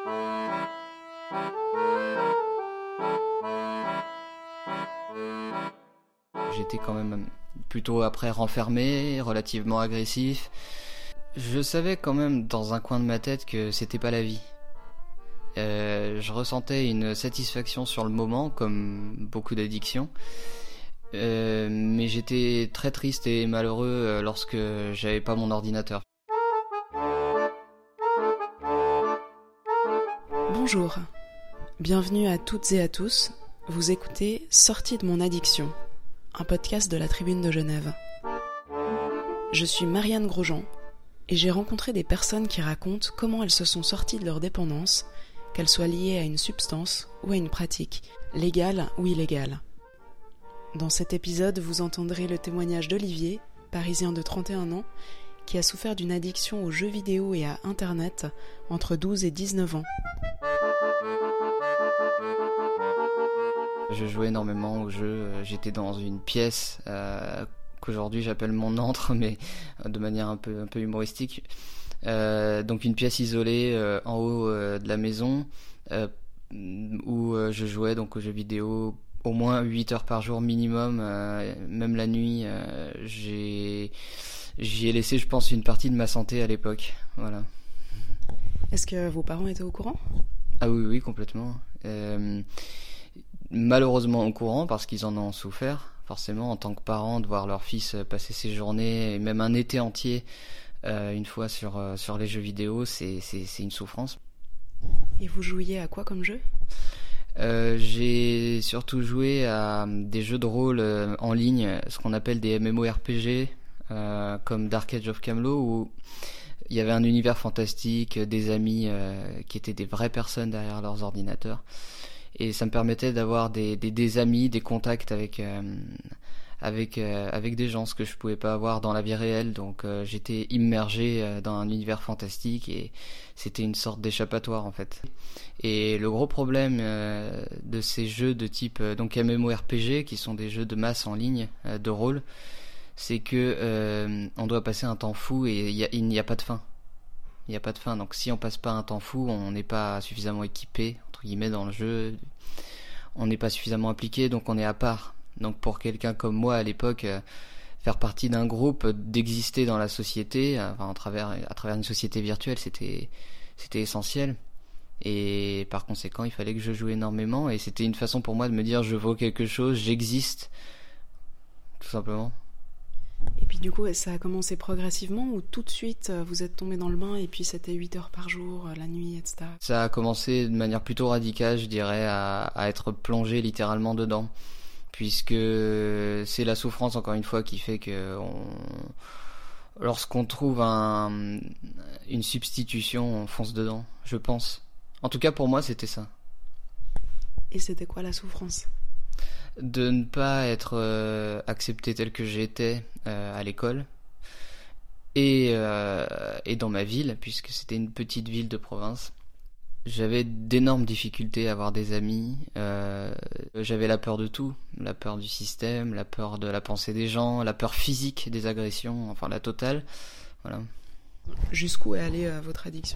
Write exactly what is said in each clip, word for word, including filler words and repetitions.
J'étais quand même plutôt après renfermé, relativement agressif. Je savais quand même dans un coin de ma tête que c'était pas la vie. Euh, je ressentais une satisfaction sur le moment, comme beaucoup d'addictions. Euh, mais j'étais très triste et malheureux lorsque j'avais pas mon ordinateur. Bonjour, bienvenue à toutes et à tous. Vous écoutez Sortie de mon addiction, un podcast de la Tribune de Genève. Je suis Marianne Grosjean et j'ai rencontré des personnes qui racontent comment elles se sont sorties de leur dépendance, qu'elle soit liée à une substance ou à une pratique, légale ou illégale. Dans cet épisode, vous entendrez le témoignage d'Olivier, parisien de trente et un ans, qui a souffert d'une addiction aux jeux vidéo et à Internet entre douze et dix-neuf ans. Je jouais énormément aux jeux, j'étais dans une pièce euh, qu'aujourd'hui j'appelle mon antre, mais de manière un peu, un peu humoristique. Euh, donc une pièce isolée euh, en haut euh, de la maison euh, où euh, je jouais donc aux jeux vidéo au moins huit heures par jour minimum, euh, même la nuit. Euh, j'ai, j'y ai laissé, je pense, une partie de ma santé à l'époque. Voilà. Est-ce que vos parents étaient au courant ? Ah oui, oui, complètement. Euh, malheureusement au courant parce qu'ils en ont souffert. Forcément, en tant que parent, de voir leur fils passer ses journées, et même un été entier, euh, une fois sur, euh, sur les jeux vidéo, c'est, c'est, c'est une souffrance. Et vous jouiez à quoi comme jeu ? Euh, j'ai surtout joué à des jeux de rôle euh, en ligne, ce qu'on appelle des MMORPG, euh, comme Dark Age of Camelot, où il y avait un univers fantastique, des amis euh, qui étaient des vraies personnes derrière leurs ordinateurs. Et ça me permettait d'avoir des, des, des amis, des contacts avec, euh, avec, euh, avec des gens, ce que je pouvais pas avoir dans la vie réelle. Donc euh, j'étais immergé euh, dans un univers fantastique et c'était une sorte d'échappatoire en fait. Et le gros problème euh, de ces jeux de type euh, donc MMORPG, qui sont des jeux de masse en ligne, euh, de rôle, c'est que euh, on doit passer un temps fou et y a, il n'y a pas de fin. Il n'y a pas de fin, donc si on passe pas un temps fou, on n'est pas suffisamment équipé, entre guillemets, dans le jeu, on n'est pas suffisamment impliqué, donc on est à part. Donc pour quelqu'un comme moi à l'époque, euh, faire partie d'un groupe, d'exister dans la société, euh, enfin, à travers, à travers une société virtuelle, c'était, c'était essentiel. Et par conséquent, il fallait que je joue énormément, et c'était une façon pour moi de me dire je vaux quelque chose, j'existe, tout simplement. Et puis du coup, ça a commencé progressivement ou tout de suite vous êtes tombé dans le bain et puis c'était huit heures par jour, la nuit, et cetera. Ça a commencé de manière plutôt radicale, je dirais, à, à être plongé littéralement dedans. Puisque c'est la souffrance, encore une fois, qui fait que on... lorsqu'on trouve un... une substitution, on fonce dedans, je pense. En tout cas, pour moi, c'était ça. Et c'était quoi la souffrance ? De ne pas être euh, accepté tel que j'étais euh, à l'école et, euh, et dans ma ville, puisque c'était une petite ville de province. J'avais d'énormes difficultés à avoir des amis, euh, j'avais la peur de tout, la peur du système, la peur de la pensée des gens, la peur physique des agressions, enfin la totale. Voilà. Jusqu'où est allée euh, votre addiction ?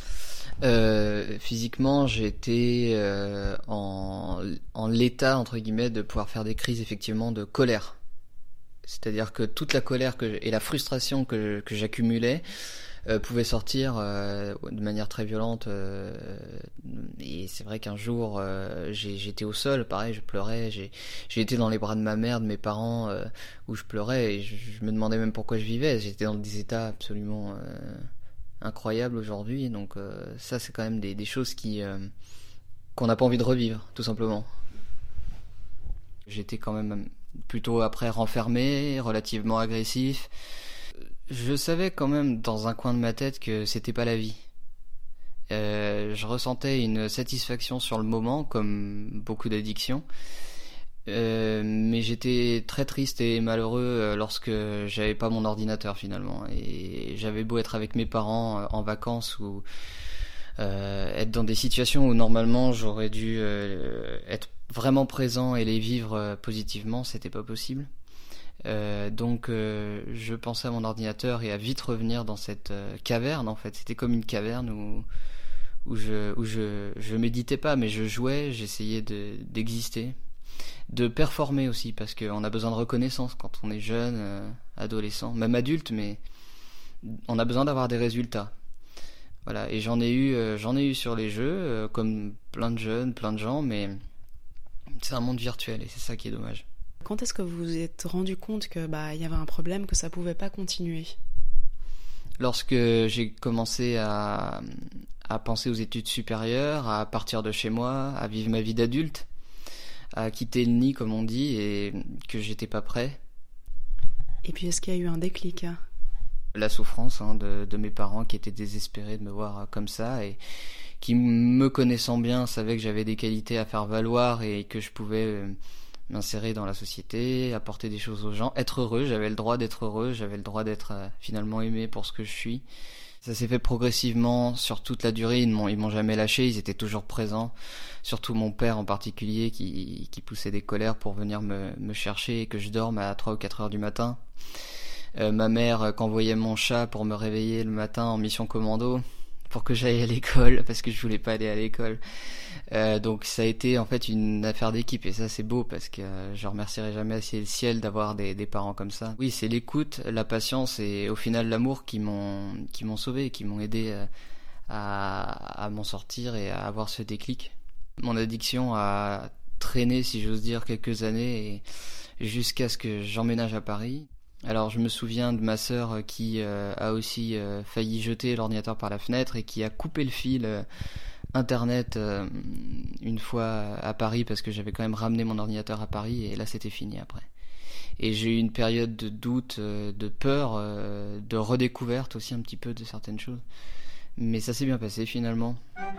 Euh, physiquement, j'étais euh, en, en l'état, entre guillemets, de pouvoir faire des crises, effectivement, de colère. C'est-à-dire que toute la colère que, et la frustration que, que j'accumulais euh, pouvaient sortir euh, de manière très violente. Euh, et c'est vrai qu'un jour, euh, j'ai, j'étais au sol, pareil, je pleurais. J'ai, j'ai été dans les bras de ma mère, de mes parents, euh, où je pleurais. Et je, je me demandais même pourquoi je vivais. J'étais dans des états absolument... Euh, incroyable aujourd'hui, donc euh, ça c'est quand même des, des choses qui euh, qu'on n'a pas envie de revivre, tout simplement. J'étais quand même plutôt après renfermé, relativement agressif. Je savais quand même dans un coin de ma tête que c'était pas la vie. Euh, je ressentais une satisfaction sur le moment, comme beaucoup d'addictions. Euh, mais j'étais très triste et malheureux lorsque j'avais pas mon ordinateur finalement, et j'avais beau être avec mes parents en vacances ou euh, être dans des situations où normalement j'aurais dû euh, être vraiment présent et les vivre positivement, c'était pas possible. Euh, donc euh, je pensais à mon ordinateur et à vite revenir dans cette euh, caverne en fait. C'était comme une caverne où où je où je je méditais pas, mais je jouais, j'essayais de d'exister, de performer aussi, parce qu'on a besoin de reconnaissance quand on est jeune, euh, adolescent, même adulte, mais on a besoin d'avoir des résultats. Voilà, et j'en ai eu euh, j'en ai eu sur les jeux, euh, comme plein de jeunes, plein de gens, mais c'est un monde virtuel et c'est ça qui est dommage. Quand est-ce que vous vous êtes rendu compte que bah il y avait un problème, que ça pouvait pas continuer? Lorsque j'ai commencé à, à penser aux études supérieures, à partir de chez moi, à vivre ma vie d'adulte, à quitter le nid comme on dit, et que j'étais pas prêt. Et puis est-ce qu'il y a eu un déclic? La souffrance hein, de, de mes parents qui étaient désespérés de me voir comme ça et qui, me connaissant bien, savaient que j'avais des qualités à faire valoir et que je pouvais euh, m'insérer dans la société, apporter des choses aux gens, être heureux, j'avais le droit d'être heureux, j'avais le droit d'être euh, finalement aimé pour ce que je suis. Ça s'est fait progressivement sur toute la durée, ils m'ont, ils m'ont jamais lâché, ils étaient toujours présents, surtout mon père en particulier qui, qui poussait des colères pour venir me, me chercher et que je dorme à trois ou quatre heures du matin. Euh, ma mère euh, qu'envoyait mon chat pour me réveiller le matin en mission commando pour que j'aille à l'école parce que je voulais pas aller à l'école. Euh, donc ça a été en fait une affaire d'équipe et ça c'est beau parce que euh, je remercierai jamais assez le ciel d'avoir des, des parents comme ça. Oui, c'est l'écoute, la patience et au final l'amour qui m'ont qui m'ont sauvé, qui m'ont aidé euh, à, à m'en sortir et à avoir ce déclic. Mon addiction a traîné, si j'ose dire, quelques années et jusqu'à ce que j'emménage à Paris. Alors je me souviens de ma sœur qui euh, a aussi euh, failli jeter l'ordinateur par la fenêtre et qui a coupé le fil euh, internet euh, une fois à Paris parce que j'avais quand même ramené mon ordinateur à Paris et là c'était fini après. Et j'ai eu une période de doute, euh, de peur, euh, de redécouverte aussi un petit peu de certaines choses. Mais ça s'est bien passé finalement.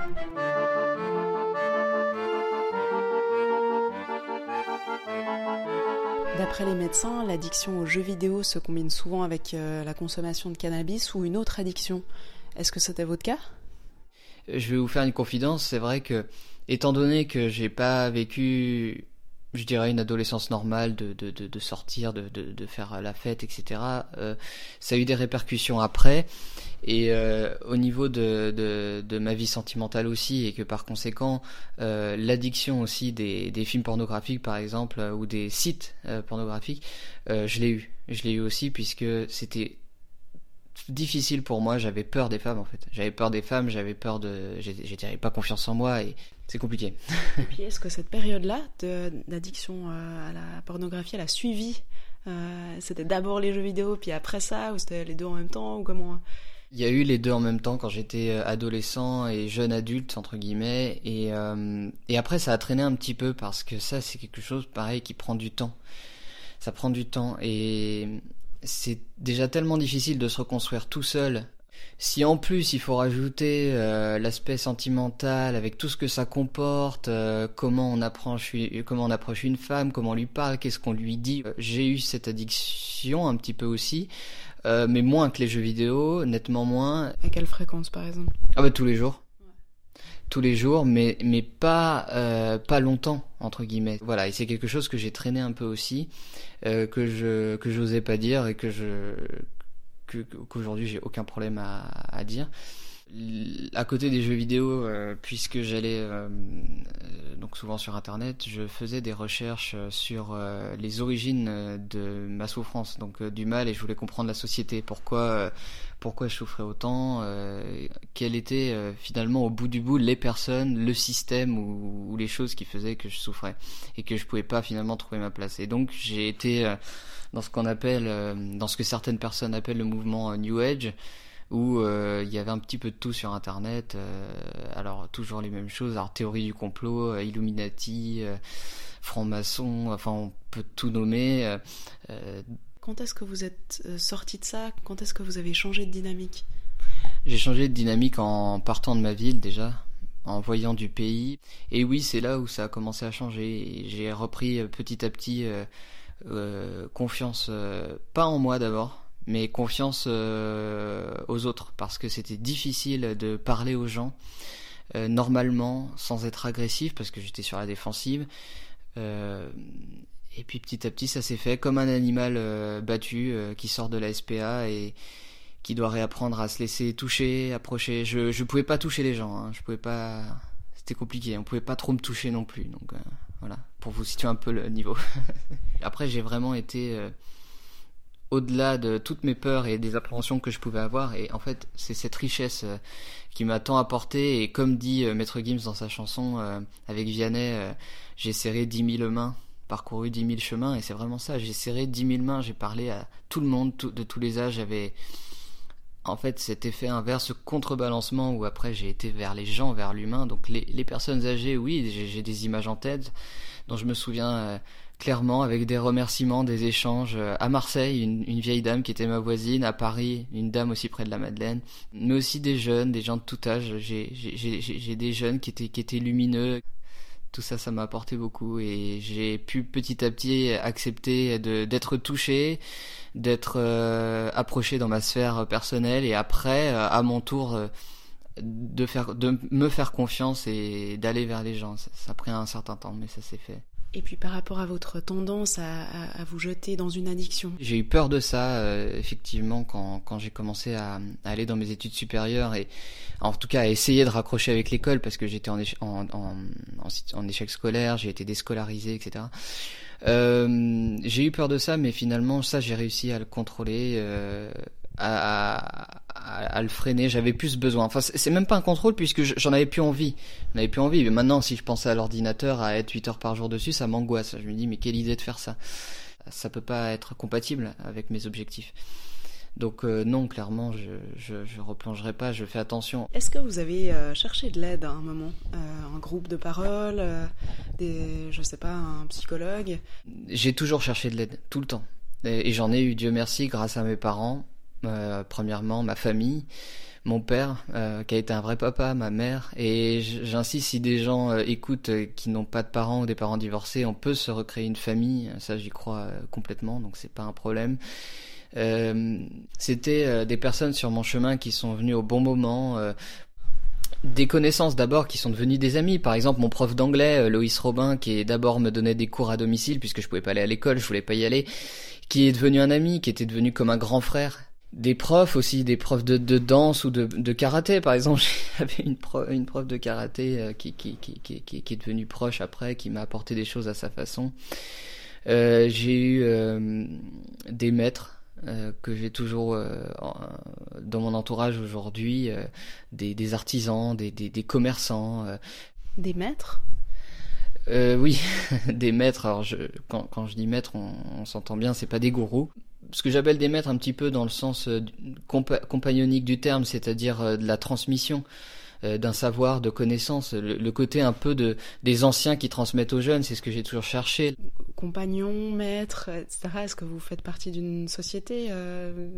D'après les médecins, l'addiction aux jeux vidéo se combine souvent avec euh, la consommation de cannabis ou une autre addiction. Est-ce que c'était votre cas ? Je vais vous faire une confidence, c'est vrai que, étant donné que j'ai pas vécu, je dirais, une adolescence normale de, de, de, de sortir, de, de, de faire la fête, et cetera, euh, ça a eu des répercussions après. Et euh, au niveau de, de, de ma vie sentimentale aussi, et que par conséquent, euh, l'addiction aussi des, des films pornographiques par exemple, euh, ou des sites euh, pornographiques, euh, je l'ai eu. Je l'ai eu aussi puisque c'était difficile pour moi, j'avais peur des femmes en fait. J'avais peur des femmes, j'avais peur de... J'avais pas confiance en moi et c'est compliqué. Et puis est-ce que cette période-là de, d'addiction à la pornographie, elle a suivi euh, c'était d'abord les jeux vidéo, puis après ça, ou c'était les deux en même temps, ou comment ? Il y a eu les deux en même temps quand j'étais adolescent et jeune adulte entre guillemets et euh, et après ça a traîné un petit peu parce que ça c'est quelque chose pareil qui prend du temps. Ça prend du temps et c'est déjà tellement difficile de se reconstruire tout seul. Si en plus il faut rajouter euh, l'aspect sentimental avec tout ce que ça comporte, euh, comment on approche, comment on approche une femme, comment on lui parle, qu'est-ce qu'on lui dit. J'ai eu cette addiction un petit peu aussi. Euh, mais moins que les jeux vidéo, nettement moins. À quelle fréquence par exemple ? Ah bah tous les jours. Ouais. Tous les jours, mais mais pas euh, pas longtemps entre guillemets. Voilà, et c'est quelque chose que j'ai traîné un peu aussi, euh, que je que j'osais pas dire et que je que, qu'aujourd'hui j'ai aucun problème à, à dire. À côté des jeux vidéo, euh, puisque j'allais euh, donc souvent sur internet, je faisais des recherches sur euh, les origines de ma souffrance, donc euh, du mal, et je voulais comprendre la société, pourquoi euh, pourquoi je souffrais autant, euh, quelles étaient euh, finalement au bout du bout les personnes, le système ou, ou les choses qui faisaient que je souffrais et que je pouvais pas finalement trouver ma place. Et donc j'ai été euh, dans ce qu'on appelle, euh, dans ce que certaines personnes appellent le mouvement New Age, où euh, il y avait un petit peu de tout sur internet, euh, alors toujours les mêmes choses, alors théorie du complot, euh, Illuminati, euh, franc-maçon, enfin on peut tout nommer. Euh, Quand est-ce que vous êtes sorti de ça ? Quand est-ce que vous avez changé de dynamique ? J'ai changé de dynamique en partant de ma ville déjà, en voyant du pays, et oui c'est là où ça a commencé à changer, j'ai repris petit à petit euh, euh, confiance, euh, pas en moi d'abord, mais confiance euh, aux autres, parce que c'était difficile de parler aux gens euh, normalement, sans être agressif, parce que j'étais sur la défensive. Euh, et puis petit à petit, ça s'est fait comme un animal euh, battu euh, qui sort de la S P A et, qui doit réapprendre à se laisser toucher, approcher. Je je pouvais pas toucher les gens, hein. Je pouvais pas. C'était compliqué. On pouvait pas trop me toucher non plus. Donc euh, voilà, pour vous situer un peu le niveau. Après, j'ai vraiment été euh, au-delà de toutes mes peurs et des appréhensions que je pouvais avoir. Et en fait, c'est cette richesse euh, qui m'a tant apporté. Et comme dit euh, Maître Gims dans sa chanson euh, avec Vianney, euh, j'ai serré dix mille mains, parcouru dix mille chemins. Et c'est vraiment ça. J'ai serré dix mille mains. J'ai parlé à tout le monde, tout, de tous les âges. J'avais en fait cet effet inverse, ce contrebalancement où après j'ai été vers les gens, vers l'humain. Donc les, les personnes âgées, oui, j'ai, j'ai des images en tête dont je me souviens euh, clairement, avec des remerciements, des échanges. Euh, à Marseille, une, une vieille dame qui était ma voisine. À Paris, une dame aussi près de la Madeleine. Mais aussi des jeunes, des gens de tout âge. J'ai, j'ai, j'ai, j'ai des jeunes qui étaient, qui étaient lumineux. Tout ça, ça m'a apporté beaucoup et j'ai pu petit à petit accepter de, d'être touché, d'être euh, approché dans ma sphère personnelle et après, euh, à mon tour, euh, de faire, de me faire confiance et d'aller vers les gens. Ça, ça a pris un certain temps, mais ça s'est fait. Et puis par rapport à votre tendance à, à, à vous jeter dans une addiction. J'ai eu peur de ça, euh, effectivement, quand, quand j'ai commencé à, à aller dans mes études supérieures et en tout cas à essayer de raccrocher avec l'école parce que j'étais en, éche- en, en, en, en échec scolaire, j'ai été déscolarisé, et cetera. Euh, j'ai eu peur de ça, mais finalement, ça, j'ai réussi à le contrôler, euh, à, à, à le freiner. J'avais plus besoin. Enfin, c'est, c'est même pas un contrôle puisque j'en avais plus envie. J'en avais plus envie. Mais maintenant, si je pensais à l'ordinateur, à être huit heures par jour dessus, ça m'angoisse. Je me dis, mais quelle idée de faire ça. Ça peut pas être compatible avec mes objectifs. Donc euh, non, clairement, je, je, je replongerai pas, je fais attention. Est-ce que vous avez euh, cherché de l'aide à un moment, euh, un groupe de parole, euh, des, je sais pas, un psychologue? J'ai toujours cherché de l'aide, tout le temps. Et, et j'en ai eu, Dieu merci, grâce à mes parents. Euh, premièrement, ma famille, mon père, euh, qui a été un vrai papa, ma mère. Et j'insiste, si des gens euh, écoutent euh, qui n'ont pas de parents ou des parents divorcés, on peut se recréer une famille. Ça, j'y crois euh, complètement, donc c'est pas un problème. Euh, c'était euh, des personnes sur mon chemin qui sont venues au bon moment, euh, des connaissances d'abord qui sont devenues des amis. Par exemple, mon prof d'anglais, euh, Loïs Robin, qui d'abord me donnait des cours à domicile puisque je pouvais pas aller à l'école, je voulais pas y aller, qui est devenu un ami, qui était devenu comme un grand frère. Des profs aussi, des profs de, de danse ou de, de karaté, par exemple. J'avais une prof, une prof de karaté euh, qui, qui, qui, qui, qui, qui est devenue proche après, qui m'a apporté des choses à sa façon. Euh, j'ai eu euh, des maîtres Euh, que j'ai toujours euh, en, dans mon entourage aujourd'hui, euh, des, des artisans, des, des, des commerçants. Euh. Des maîtres ? euh, Oui, des maîtres. Alors je, quand, quand je dis maîtres, on, on s'entend bien, c'est pas des gourous. Ce que j'appelle des maîtres un petit peu dans le sens euh, compa- compagnonique du terme, c'est-à-dire euh, de la transmission euh, d'un savoir, de connaissances, le, le côté un peu de des anciens qui transmettent aux jeunes, c'est ce que j'ai toujours cherché. Compagnons, maîtres, et cetera. Est-ce que vous faites partie d'une société euh...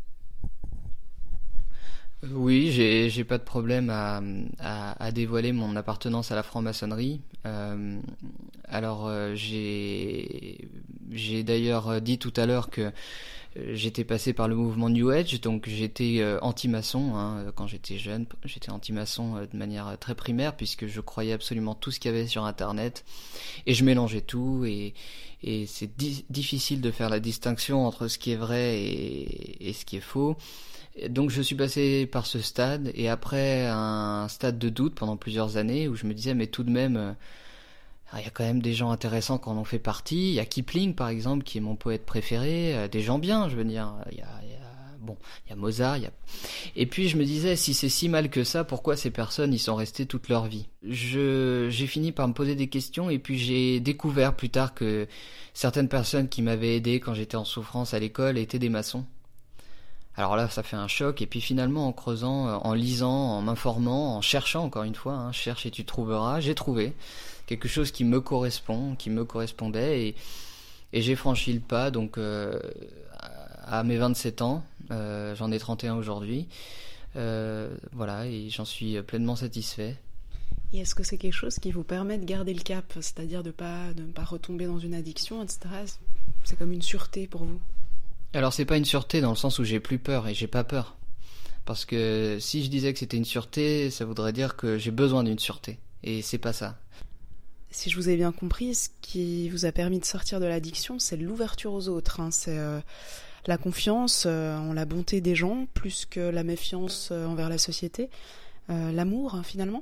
Oui, j'ai j'ai pas de problème à, à à dévoiler mon appartenance à la franc-maçonnerie. Euh, alors euh, j'ai j'ai d'ailleurs dit tout à l'heure que j'étais passé par le mouvement New Age, donc j'étais euh, anti-maçon hein, quand j'étais jeune. J'étais anti-maçon euh, de manière très primaire puisque je croyais absolument tout ce qu'il y avait sur Internet et je mélangeais tout et et c'est di- difficile de faire la distinction entre ce qui est vrai et, et ce qui est faux. Donc je suis passé par ce stade et après un stade de doute pendant plusieurs années où je me disais mais tout de même euh, il y a quand même des gens intéressants qui en ont fait partie. Il y a Kipling par exemple qui est mon poète préféré, euh, des gens bien je veux dire. Il y a, il y a bon il y a Mozart, il y a... Et puis je me disais si c'est si mal que ça, pourquoi ces personnes y sont restées toute leur vie. Je j'ai fini par me poser des questions et puis j'ai découvert plus tard que certaines personnes qui m'avaient aidé quand j'étais en souffrance à l'école étaient des maçons. Alors là, ça fait un choc. Et puis finalement, en creusant, en lisant, en m'informant, en cherchant, encore une fois, hein, cherche et tu trouveras, j'ai trouvé quelque chose qui me correspond, qui me correspondait. Et, et j'ai franchi le pas. Donc, euh, à mes vingt-sept ans, euh, j'en ai trente et un aujourd'hui. Euh, voilà, et j'en suis pleinement satisfait. Et est-ce que c'est quelque chose qui vous permet de garder le cap, c'est-à-dire de pas, de ne pas retomber dans une addiction, et cetera. C'est comme une sûreté pour vous? Alors c'est pas une sûreté dans le sens où j'ai plus peur et j'ai pas peur. Parce que si je disais que c'était une sûreté, ça voudrait dire que j'ai besoin d'une sûreté. Et c'est pas ça. Si je vous ai bien compris, ce qui vous a permis de sortir de l'addiction, c'est l'ouverture aux autres. Hein. C'est euh, la confiance euh, en la bonté des gens plus que la méfiance euh, envers la société, euh, l'amour hein, finalement.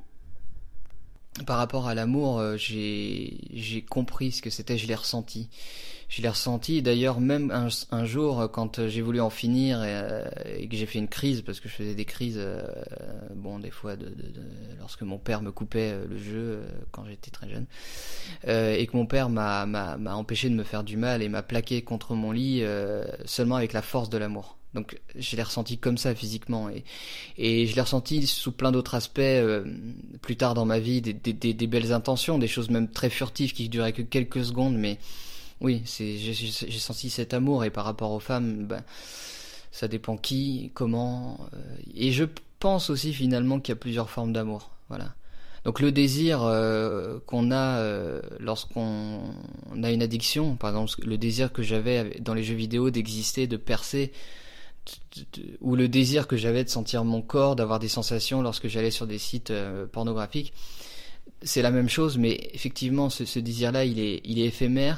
Par rapport à l'amour, euh, j'ai j'ai compris ce que c'était, je l'ai ressenti. Je l'ai ressenti, d'ailleurs même un, un jour quand j'ai voulu en finir et, euh, et que j'ai fait une crise, parce que je faisais des crises, euh, bon des fois de, de, de, lorsque mon père me coupait le jeu euh, quand j'étais très jeune, euh, et que mon père m'a, m'a, m'a empêché de me faire du mal et m'a plaqué contre mon lit euh, seulement avec la force de l'amour. Donc je l'ai ressenti comme ça physiquement et, et je l'ai ressenti sous plein d'autres aspects euh, plus tard dans ma vie, des, des, des, des belles intentions, des choses même très furtives qui duraient que quelques secondes, mais oui, c'est, j'ai, j'ai senti cet amour et par rapport aux femmes, ben, ça dépend qui, comment, euh, et je pense aussi finalement qu'il y a plusieurs formes d'amour, voilà. Donc le désir euh, qu'on a euh, lorsqu'on a une addiction, par exemple le désir que j'avais dans les jeux vidéo d'exister, de percer, ou le désir que j'avais de sentir mon corps, d'avoir des sensations lorsque j'allais sur des sites euh, pornographiques, c'est la même chose, mais effectivement ce, ce désir-là il est, il est éphémère,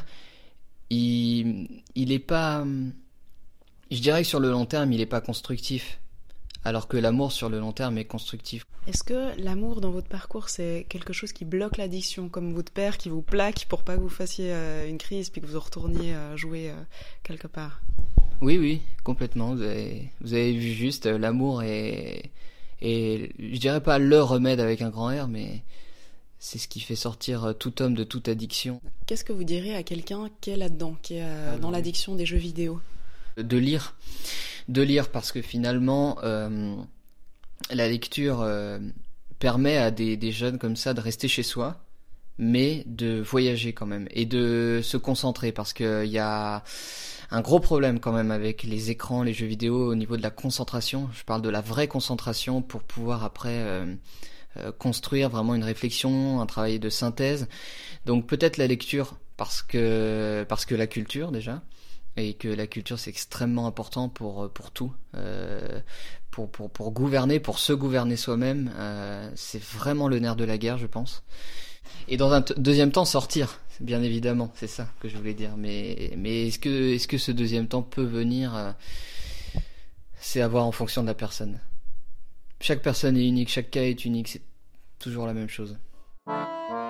il, il est pas, je dirais que sur le long terme il est pas constructif, alors que l'amour sur le long terme est constructif. Est-ce que l'amour dans votre parcours c'est quelque chose qui bloque l'addiction, comme votre père qui vous plaque pour pas que vous fassiez euh, une crise puis que vous retourniez euh, jouer euh, quelque part? Oui, oui, complètement. Vous avez, vous avez vu juste, euh, l'amour est, est, je dirais pas le remède avec un grand R, mais c'est ce qui fait sortir tout homme de toute addiction. Qu'est-ce que vous diriez à quelqu'un qui est là-dedans, qui est euh, ah, dans oui. l'addiction des jeux vidéo? De lire, de lire parce que finalement, euh, la lecture euh, permet à des, des jeunes comme ça de rester chez soi, mais de voyager quand même et de se concentrer parce que il y a un gros problème quand même avec les écrans, les jeux vidéo au niveau de la concentration. Je parle de la vraie concentration pour pouvoir après euh, euh, construire vraiment une réflexion, un travail de synthèse. Donc peut-être la lecture parce que parce que la culture déjà, et que la culture c'est extrêmement important pour pour tout, euh, pour pour pour gouverner, pour se gouverner soi-même. Euh, c'est vraiment le nerf de la guerre, je pense. Et dans un t- deuxième temps, sortir, bien évidemment, c'est ça que je voulais dire. Mais, mais est-ce que, est-ce que ce deuxième temps peut venir euh, c'est à voir en fonction de la personne. Chaque personne est unique, chaque cas est unique, c'est toujours la même chose.